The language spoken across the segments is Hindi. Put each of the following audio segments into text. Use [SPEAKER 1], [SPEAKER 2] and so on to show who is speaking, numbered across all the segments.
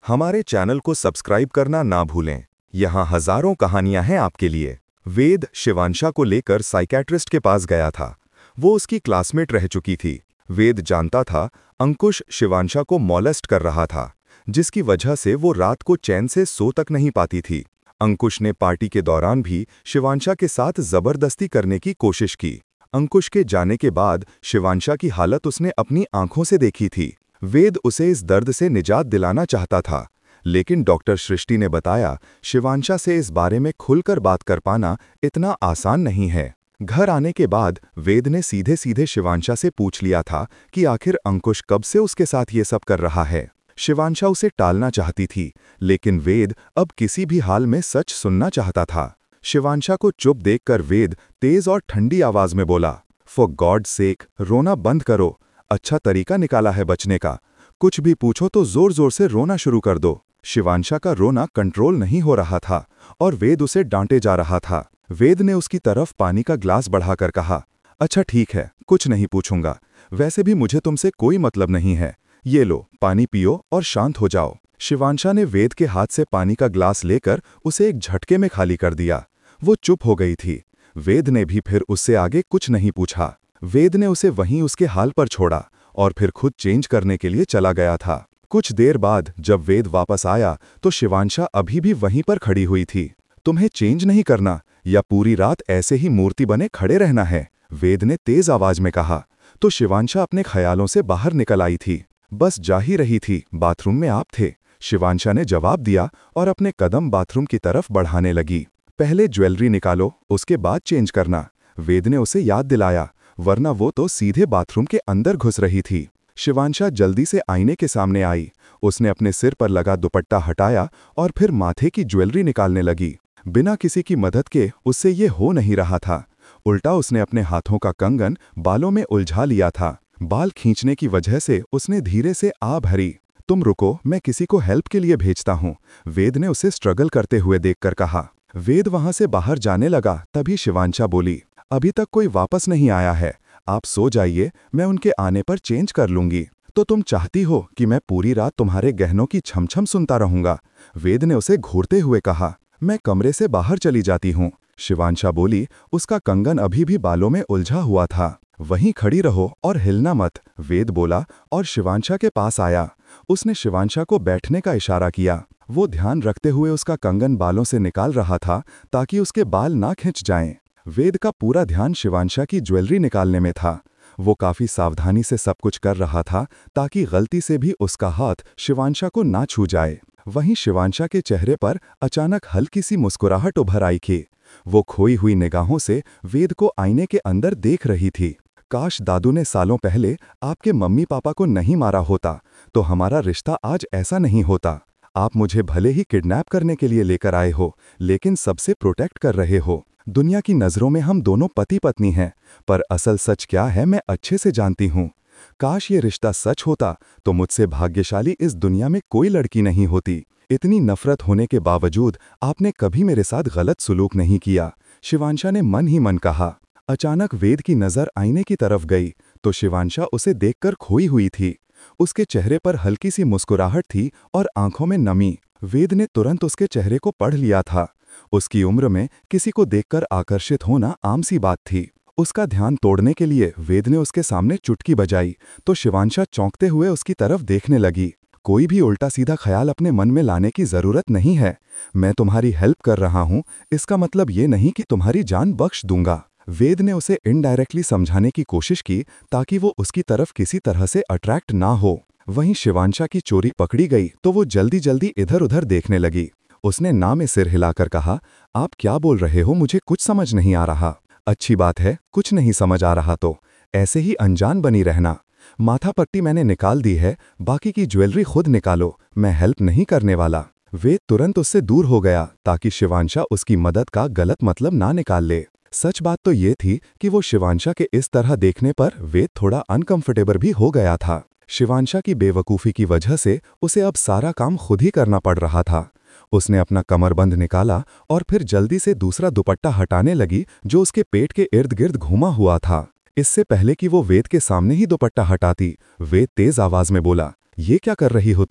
[SPEAKER 1] हमारे चैनल को सब्सक्राइब करना ना भूलें। यहाँ हजारों कहानियां हैं आपके लिए। वेद शिवांशा को लेकर साइकियाट्रिस्ट के पास गया था। वो उसकी क्लासमेट रह चुकी थी। वेद जानता था अंकुश शिवांशा को मॉलेस्ट कर रहा था, जिसकी वजह से वो रात को चैन से सो तक नहीं पाती थी। अंकुश ने पार्टी के दौरान भी शिवांशा के साथ जबरदस्ती करने की कोशिश की। अंकुश के जाने के बाद शिवांशा की हालत उसने अपनी आंखों से देखी थी। वेद उसे इस दर्द से निजात दिलाना चाहता था, लेकिन डॉक्टर सृष्टि ने बताया शिवांशा से इस बारे में खुलकर बात कर पाना इतना आसान नहीं है। घर आने के बाद वेद ने सीधे सीधे शिवांशा से पूछ लिया था कि आखिर अंकुश कब से उसके साथ ये सब कर रहा है। शिवांशा उसे टालना चाहती थी, लेकिन वेद अब किसी भी हाल में सच सुनना चाहता था। शिवांशा को चुप देखकर वेद तेज और ठंडी आवाज में बोला, फॉर गॉड सेक, रोना बंद करो। अच्छा तरीका निकाला है बचने का। कुछ भी पूछो तो जोर जोर से रोना शुरू कर दो। शिवांशा का रोना कंट्रोल नहीं हो रहा था और वेद उसे डांटे जा रहा था। वेद ने उसकी तरफ पानी का ग्लास बढ़ाकर कहा, अच्छा ठीक है, कुछ नहीं पूछूंगा। वैसे भी मुझे तुमसे कोई मतलब नहीं है। ये लो, पानी पियो और शांत हो जाओ। शिवांशा ने वेद के हाथ से पानी का ग्लास लेकर उसे एक झटके में खाली कर दिया। वो चुप हो गई थी। वेद ने भी फिर उससे आगे कुछ नहीं पूछा। वेद ने उसे वहीं उसके हाल पर छोड़ा और फिर खुद चेंज करने के लिए चला गया था। कुछ देर बाद जब वेद वापस आया तो शिवांशा अभी भी वहीं पर खड़ी हुई थी। तुम्हें चेंज नहीं करना या पूरी रात ऐसे ही मूर्ति बने खड़े रहना है, वेद ने तेज आवाज में कहा। तो शिवांशा अपने ख्यालों से बाहर निकल आई थी। बस जा ही रही थी, बाथरूम में आप थे, शिवांशा ने जवाब दिया और अपने कदम बाथरूम की तरफ बढ़ाने लगी। पहले ज्वेलरी निकालो, उसके बाद चेंज करना, वेद ने उसे याद दिलाया, वरना वो तो सीधे बाथरूम के अंदर घुस रही थी। शिवांशा जल्दी से आईने के सामने आई। उसने अपने सिर पर लगा दुपट्टा हटाया और फिर माथे की ज्वेलरी निकालने लगी। बिना किसी की मदद के उससे ये हो नहीं रहा था। उल्टा उसने अपने हाथों का कंगन बालों में उलझा लिया था। बाल खींचने की वजह से उसने धीरे से आ भरी। तुम रुको, मैं किसी को हेल्प के लिए भेजता हूँ, वेद ने उसे स्ट्रगल करते हुए देखकर कहा। वेद वहां से बाहर जाने लगा, तभी शिवांशा बोली, अभी तक कोई वापस नहीं आया है, आप सो जाइए, मैं उनके आने पर चेंज कर लूंगी। तो तुम चाहती हो कि मैं पूरी रात तुम्हारे गहनों की छमछम सुनता रहूंगा, वेद ने उसे घूरते हुए कहा। मैं कमरे से बाहर चली जाती हूँ, शिवांशा बोली। उसका कंगन अभी भी बालों में उलझा हुआ था। वहीं खड़ी रहो और हिलना मत, वेद बोला और शिवांशा के पास आया। उसने शिवांशा को बैठने का इशारा किया। वो ध्यान रखते हुए उसका कंगन बालों से निकाल रहा था ताकि उसके बाल ना खिंच जाएं। वेद का पूरा ध्यान शिवांशा की ज्वेलरी निकालने में था। वो काफी सावधानी से सब कुछ कर रहा था ताकि गलती से भी उसका हाथ शिवांशा को ना छू जाए। वहीं शिवांशा के चेहरे पर अचानक हल्की सी मुस्कुराहट उभर आई थी। वो खोई हुई निगाहों से वेद को आईने के अंदर देख रही थी। काश दादू ने सालों पहले आपके मम्मी पापा को नहीं मारा होता तो हमारा रिश्ता आज ऐसा नहीं होता। आप मुझे भले ही किडनैप करने के लिए लेकर आए हो, लेकिन सबसे प्रोटेक्ट कर रहे हो। दुनिया की नज़रों में हम दोनों पति पत्नी हैं, पर असल सच क्या है मैं अच्छे से जानती हूँ। काश ये रिश्ता सच होता तो मुझसे भाग्यशाली इस दुनिया में कोई लड़की नहीं होती। इतनी नफरत होने के बावजूद आपने कभी मेरे साथ गलत सुलूक नहीं किया, शिवांशा ने मन ही मन कहा। अचानक वेद की नज़र आईने की तरफ गई तो शिवांशा उसे देखकर खोई हुई थी। उसके चेहरे पर हल्की सी मुस्कुराहट थी और आंखों में नमी। वेद ने तुरंत उसके चेहरे को पढ़ लिया था। उसकी उम्र में किसी को देखकर आकर्षित होना आम सी बात थी। उसका ध्यान तोड़ने के लिए वेद ने उसके सामने चुटकी बजाई तो शिवांशा चौंकते हुए उसकी तरफ देखने लगी। कोई भी उल्टा सीधा ख्याल अपने मन में लाने की जरूरत नहीं है। मैं तुम्हारी हेल्प कर रहा हूँ, इसका मतलब ये नहीं कि तुम्हारी जान बख्श दूंगा, वेद ने उसे इनडायरेक्टली समझाने की कोशिश की ताकि वो उसकी तरफ किसी तरह से अट्रैक्ट ना हो। वहीं शिवांशा की चोरी पकड़ी गई तो वो जल्दी जल्दी इधर उधर देखने लगी। उसने ना में सिर हिलाकर कहा, आप क्या बोल रहे हो, मुझे कुछ समझ नहीं आ रहा। अच्छी बात है, कुछ नहीं समझ आ रहा तो ऐसे ही अनजान बनी रहना। माथा पट्टी मैंने निकाल दी है, बाकी की ज्वेलरी खुद निकालो, मैं हेल्प नहीं करने वाला। वेद तुरंत उससे दूर हो गया ताकि शिवांशा उसकी मदद का गलत मतलब ना निकाल ले। सच बात तो ये थी कि वो शिवांशा के इस तरह देखने पर वेद थोड़ा अनकंफर्टेबल भी हो गया था। शिवांशा की बेवकूफ़ी की वजह से उसे अब सारा काम खुद ही करना पड़ रहा था। उसने अपना कमरबंद निकाला और फिर जल्दी से दूसरा दुपट्टा हटाने लगी जो उसके पेट के इर्द गिर्द घुमा हुआ था। इससे पहले कि वो वेद के सामने ही दुपट्टा हटाती, वेद तेज आवाज में बोला, ये क्या कर रही हो तुम?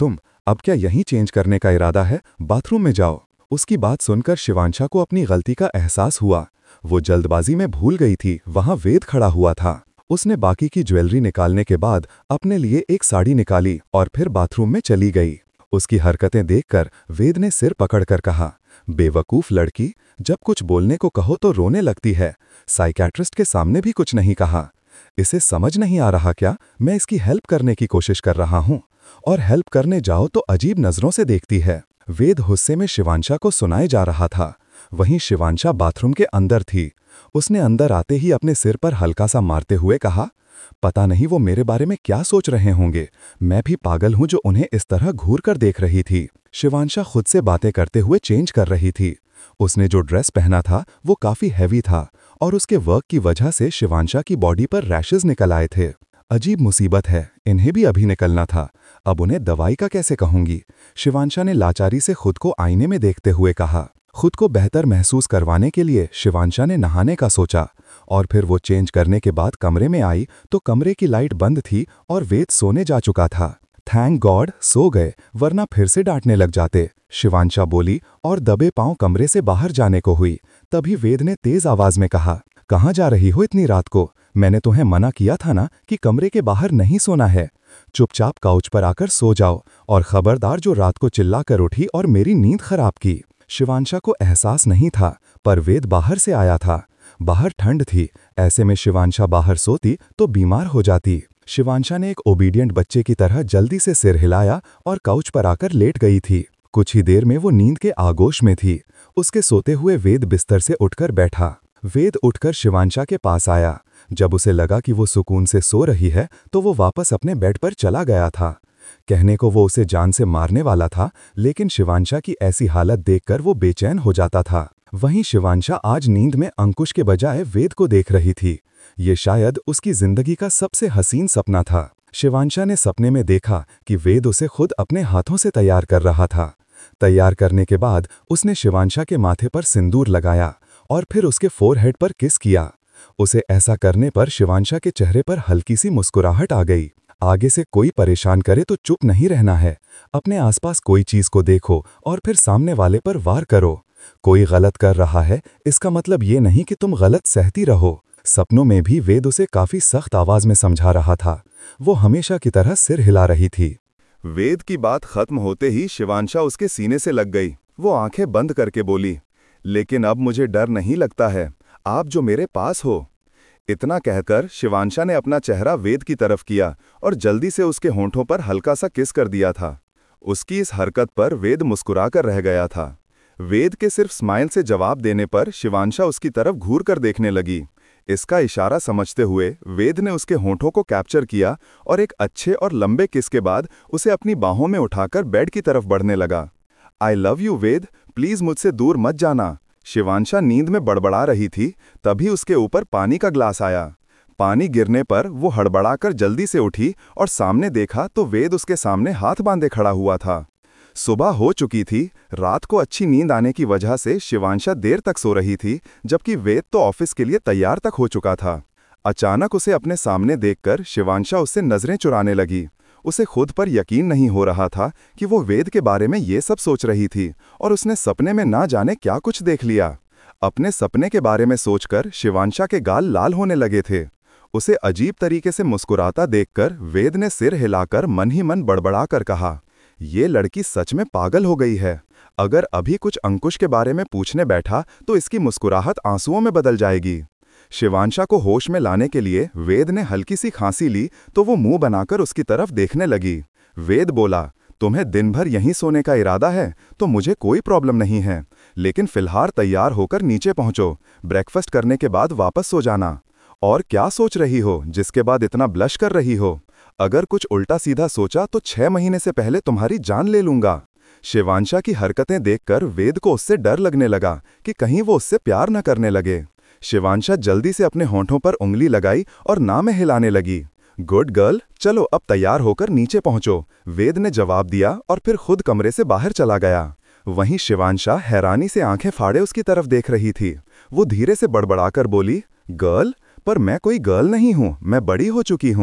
[SPEAKER 1] अब क्या यहीं चेंज करने का इरादा है? बाथरूम में जाओ। उसकी बात सुनकर शिवांशा को अपनी गलती का एहसास हुआ। वो जल्दबाजी में भूल गई थी वहां वेद खड़ा हुआ था। उसने बाकी की ज्वेलरी निकालने के बाद अपने लिए एक साड़ी निकाली और फिर बाथरूम में चली गई। उसकी हरकतें देखकर वेद ने सिर पकड़कर कहा, बेवकूफ लड़की, जब कुछ बोलने को कहो तो रोने लगती है। साइकियाट्रिस्ट के सामने भी कुछ नहीं कहा। इसे समझ नहीं आ रहा क्या? मैं इसकी हेल्प करने की कोशिश कर रहा हूं और हेल्प करने जाओ तो अजीब नजरों से देखती है। वेद गुस्से में शिवांशा को सुनाए जा रहा था। वहीं शिवांशा बाथरूम के अंदर थी। उसने अंदर आते ही अपने सिर पर हल्का सा मारते हुए कहा, पता नहीं वो मेरे बारे में क्या सोच रहे होंगे। मैं भी पागल हूं जो उन्हें इस तरह घूर कर देख रही थी। शिवांशा खुद से बातें करते हुए चेंज कर रही थी। उसने जो ड्रेस पहना था वो काफी हैवी था और उसके वर्क की वजह से शिवांशा की बॉडी पर रैशेज निकल आए थे। अजीब मुसीबत है, इन्हें भी अभी निकलना था। अब उन्हें दवाई का कैसे कहूंगी? शिवांशा ने लाचारी से खुद को आईने में देखते हुए कहा। खुद को बेहतर महसूस करवाने के लिए शिवांशा ने नहाने का सोचा और फिर वो चेंज करने के बाद कमरे में आई तो कमरे की लाइट बंद थी और वेद सोने जा चुका था। थैंक गॉड सो गए, वरना फिर से डांटने लग जाते, शिवांशा बोली और दबे पांव कमरे से बाहर जाने को हुई। तभी वेद ने तेज आवाज में कहा, कहाँ जा रही हो इतनी रात को? मैंने तुम्हें मना किया था ना कि कमरे के बाहर नहीं सोना है। चुपचाप काउच पर आकर सो जाओ और खबरदार जो रात को चिल्लाकर उठी और मेरी नींद खराब की। शिवांशा को एहसास नहीं था पर वेद बाहर से आया था। बाहर ठंड थी, ऐसे में शिवांशा बाहर सोती तो बीमार हो जाती। शिवांशा ने एक ओबीडियंट बच्चे की तरह जल्दी से सिर हिलाया और काउच पर आकर लेट गई थी। कुछ ही देर में वो नींद के आगोश में थी। उसके सोते हुए वेद बिस्तर से उठकर बैठा। वेद उठकर शिवांशा के पास आया। जब उसे लगा कि वो सुकून से सो रही है तो वो वापस अपने बेड पर चला गया था। कहने को वो उसे जान से मारने वाला था, लेकिन शिवांशा की ऐसी हालत देखकर वो बेचैन हो जाता था। वहीं शिवांशा आज नींद में अंकुश के बजाय वेद को देख रही थी। ये शायद उसकी जिंदगी का सबसे हसीन सपना था। शिवांशा ने सपने में देखा कि वेद उसे खुद अपने हाथों से तैयार कर रहा था। तैयार करने के बाद उसने शिवांशा के माथे पर सिंदूर लगाया और फिर उसके फोरहेड पर किस किया। उसे ऐसा करने पर शिवांशा के चेहरे पर हल्की सी मुस्कुराहट आ गई। आगे से कोई परेशान करे तो चुप नहीं रहना है। अपने आसपास कोई चीज को देखो और फिर सामने वाले पर वार करो। कोई गलत कर रहा है इसका मतलब ये नहीं कि तुम गलत सहती रहो। सपनों में भी वेद उसे काफी सख्त आवाज में समझा रहा था। वो हमेशा की तरह सिर हिला रही थी।
[SPEAKER 2] वेद की बात खत्म होते ही शिवांशा उसके सीने से लग गई। वो आंखें बंद करके बोली, लेकिन अब मुझे डर नहीं लगता है, आप जो मेरे पास हो। इतना कहकर शिवांशा ने अपना चेहरा वेद की तरफ किया और जल्दी से उसके होंठों पर हल्का सा किस कर दिया था। उसकी इस हरकत पर वेद मुस्कुराकर रह गया था। वेद के सिर्फ स्माइल से जवाब देने पर शिवांशा उसकी तरफ घूर कर देखने लगी। इसका इशारा समझते हुए वेद ने उसके होंठों को कैप्चर किया और एक अच्छे और लंबे किस के बाद उसे अपनी बाहों में उठाकर बेड की तरफ बढ़ने लगा। I love you Ved, please मुझसे दूर मत जाना। शिवांशा नींद में बड़बड़ा रही थी, तभी उसके ऊपर पानी का ग्लास आया। पानी गिरने पर वो हड़बड़ाकर जल्दी से उठी और सामने देखा तो वेद उसके सामने हाथ बांधे खड़ा हुआ था। सुबह हो चुकी थी। रात को अच्छी नींद आने की वजह से शिवांशा देर तक सो रही थी, जबकि वेद तो ऑफिस के लिए तैयार तक हो चुका था। अचानक उसे अपने सामने देखकर शिवांशा उससे नजरें चुराने लगी। उसे खुद पर यकीन नहीं हो रहा था कि वो वेद के बारे में ये सब सोच रही थी और उसने सपने में ना जाने क्या कुछ देख लिया। अपने सपने के बारे में सोचकर शिवांशा के गाल लाल होने लगे थे। उसे अजीब तरीके से मुस्कुराता देखकर वेद ने सिर हिलाकर मन ही मन बड़बड़ा कर कहा, ये लड़की सच में पागल हो गई है। अगर अभी कुछ अंकुश के बारे में पूछने बैठा तो इसकी मुस्कुराहट आंसुओं में बदल जाएगी। शिवांशा को होश में लाने के लिए वेद ने हल्की सी खांसी ली तो वो मुंह बनाकर उसकी तरफ देखने लगी। वेद बोला, तुम्हें दिन भर यहीं सोने का इरादा है तो मुझे कोई प्रॉब्लम नहीं है, लेकिन फिलहाल तैयार होकर नीचे पहुंचो। ब्रेकफास्ट करने के बाद वापस सो जाना। और क्या सोच रही हो जिसके बाद इतना ब्लश कर रही हो? अगर कुछ उल्टा सीधा सोचा तो 6 महीने से पहले तुम्हारी जान ले लूंगा। शिवांशा की हरकतें देखकर वेद को उससे डर लगने लगा कि कहीं वो उससे प्यार न करने लगे। शिवांशा जल्दी से अपने होंठों पर उंगली लगाई और ना में हिलाने लगी। गुड गर्ल, चलो अब तैयार होकर नीचे पहुंचो, वेद ने जवाब दिया और फिर खुद कमरे से बाहर चला गया। वहीं शिवांशा हैरानी से आंखें फाड़े उसकी तरफ देख रही थी। वो धीरे से बड़बड़ाकर बोली, गर्ल? पर मैं कोई गर्ल नहीं हूं, मैं बड़ी हो चुकी हूं।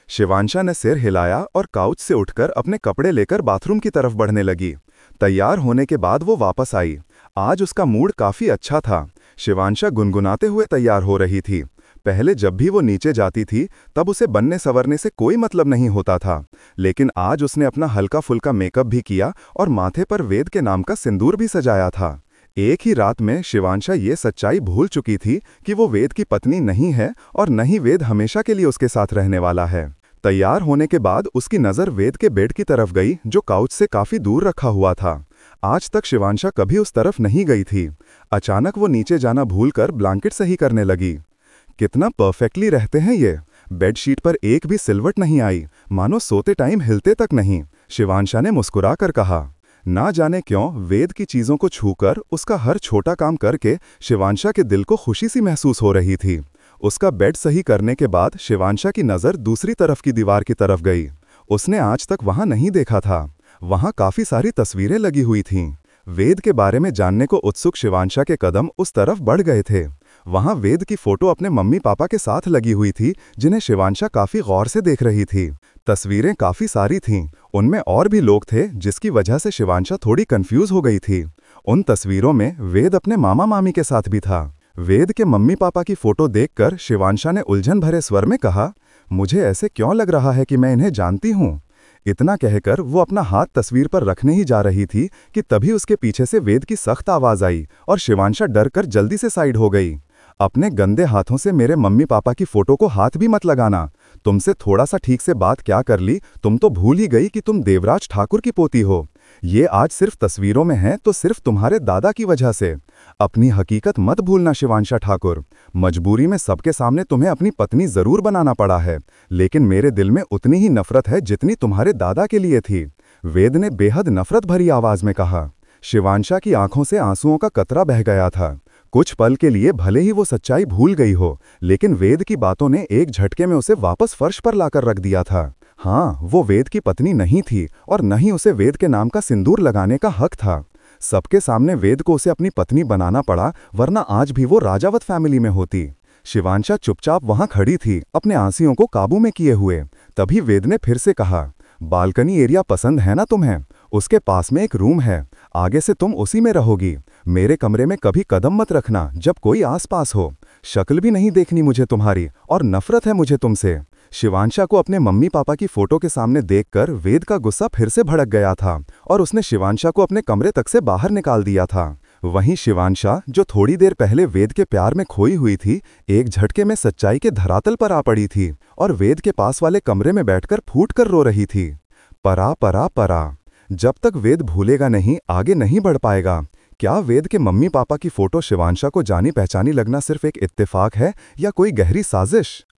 [SPEAKER 2] शिवांशा ने सिर हिलाया और काउच से उठकर अपने कपड़े लेकर बाथरूम की तरफ बढ़ने लगी। तैयार होने के बाद वो वापस आई। आज उसका मूड काफी अच्छा था। शिवांशा गुनगुनाते हुए तैयार हो रही थी। पहले जब भी वो नीचे जाती थी तब उसे बनने संवरने से कोई मतलब नहीं होता था, लेकिन आज उसने अपना हल्का फुल्का मेकअप भी किया और माथे पर वेद के नाम का सिंदूर भी सजाया था। एक ही रात में शिवांशा ये सच्चाई भूल चुकी थी कि वो वेद की पत्नी नहीं है और न ही वेद हमेशा के लिए उसके साथ रहने वाला है। तैयार होने के बाद उसकी नज़र वेद के बेड की तरफ गई, जो काउच से काफी दूर रखा हुआ था। आज तक शिवांशा कभी उस तरफ नहीं गई थी। अचानक वो नीचे जाना भूलकर ब्लैंकेट सही करने लगी। कितना परफेक्टली रहते हैं ये। बेडशीट पर एक भी सिलवट नहीं आई, मानो सोते टाइम हिलते तक नहीं, शिवांशा ने मुस्कुरा कर कहा। ना जाने क्यों वेद की चीजों को छूकर, उसका हर छोटा काम करके शिवांशा के दिल को खुशी सी महसूस हो रही थी। उसका बेड सही करने के बाद शिवांशा की नज़र दूसरी तरफ की दीवार की तरफ गई। उसने आज तक वहां नहीं देखा था। वहां काफी सारी तस्वीरें लगी हुई थीं। वेद के बारे में जानने को उत्सुक शिवांशा के कदम उस तरफ बढ़ गए थे। वहां वेद की फोटो अपने मम्मी पापा के साथ लगी हुई थी, जिन्हें शिवांशा काफी गौर से देख रही थी। तस्वीरें काफी सारी थीं। उनमें और भी लोग थे, जिसकी वजह से शिवांशा थोड़ी कंफ्यूज हो गई थी। उन तस्वीरों में वेद अपने मामा मामी के साथ भी था। वेद के मम्मी पापा की फोटो देखकर शिवांशा ने उलझन भरे स्वर में कहा, मुझे ऐसे क्यों लग रहा है कि मैं इन्हें जानती हूँ। इतना कहकर वो अपना हाथ तस्वीर पर रखने ही जा रही थी कि तभी उसके पीछे से वेद की सख्त आवाज आई और शिवांशा डर कर जल्दी से साइड हो गई। अपने गंदे हाथों से मेरे मम्मी पापा की फोटो को हाथ भी मत लगाना। तुमसे थोड़ा सा ठीक से बात क्या कर ली, तुम तो भूल ही गई कि तुम देवराज ठाकुर की पोती हो। ये आज सिर्फ तस्वीरों में है तो सिर्फ तुम्हारे दादा की वजह से। अपनी हकीकत मत भूलना शिवांशा ठाकुर। मजबूरी में सबके सामने तुम्हें अपनी पत्नी जरूर बनाना पड़ा है, लेकिन मेरे दिल में उतनी ही नफरत है जितनी तुम्हारे दादा के लिए थी, वेद ने बेहद नफरत भरी आवाज में कहा। शिवांशा की आंखों से आंसुओं का कतरा बह गया था। कुछ पल के लिए भले ही वो सच्चाई भूल गई हो, लेकिन वेद की बातों ने एक झटके में उसे वापस फर्श पर लाकर रख दिया था। हाँ, वो वेद की पत्नी नहीं थी और न ही उसे वेद के नाम का सिंदूर लगाने का हक था। सबके सामने वेद को उसे अपनी पत्नी बनाना पड़ा, वरना आज भी वो राजावत फैमिली में होती। शिवांशा चुपचाप वहां खड़ी थी, अपने आंसुओं को काबू में किए हुए। तभी वेद ने फिर से कहा, बालकनी एरिया पसंद है ना तुम्हें? उसके पास में एक रूम है, आगे से तुम उसी में रहोगी। मेरे कमरे में कभी कदम मत रखना जब कोई आसपास हो। शक्ल भी नहीं देखनी मुझे तुम्हारी, और नफरत है मुझे तुमसे। शिवांशा को अपने मम्मी पापा की फोटो के सामने देखकर वेद का गुस्सा फिर से भड़क गया था और उसने शिवांशा को अपने कमरे तक से बाहर निकाल दिया था। वहीं शिवांशा, जो थोड़ी देर पहले वेद के प्यार में खोई हुई थी, एक झटके में सच्चाई के धरातल पर आ पड़ी थी और वेद के पास वाले कमरे में बैठकर फूट कर रो रही थी। परा परा परा। जब तक वेद भूलेगा नहीं, आगे नहीं बढ़ पाएगा। क्या वेद के मम्मी पापा की फोटो शिवांशा को जानी पहचानी लगना सिर्फ एक इत्तेफाक है या कोई गहरी साजिश?